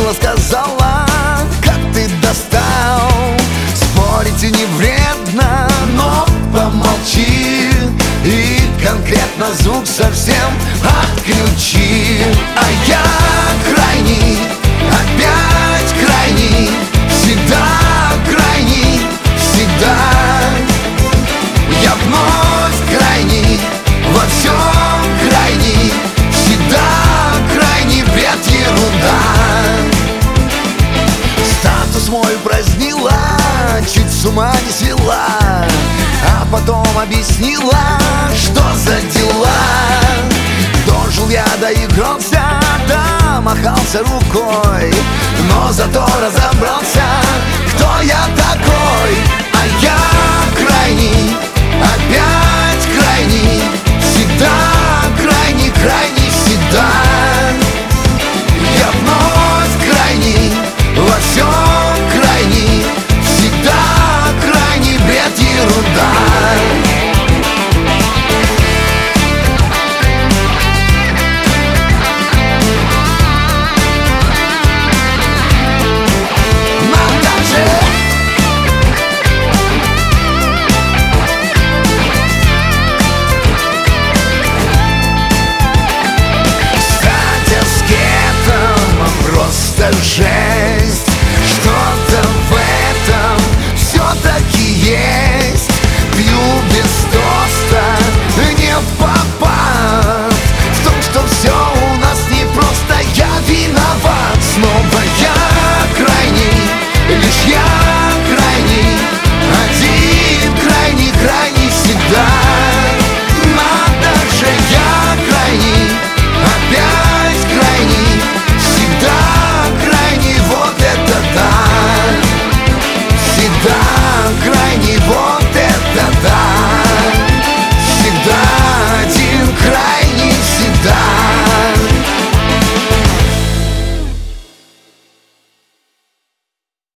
мило сказала, как ты достал. Спорить и не вредно, но помолчи и конкретно звук совсем отключи. А я крайний, опять крайний, всегда крайний, всегда. Я вновь крайний, во всем крайний, всегда крайний, бред, ерунда. Статус мой упразднила, чуть с ума не свела, а потом объяснила, что за дела. Дожил я, доигрался, да махался рукой, но зато разобрался, кто я такой. А я крайний, опять крайний, всегда крайний, крайний, всегда. Я вновь крайний, во всем крайний, всегда крайний, бред, ерунда. Просто жесть.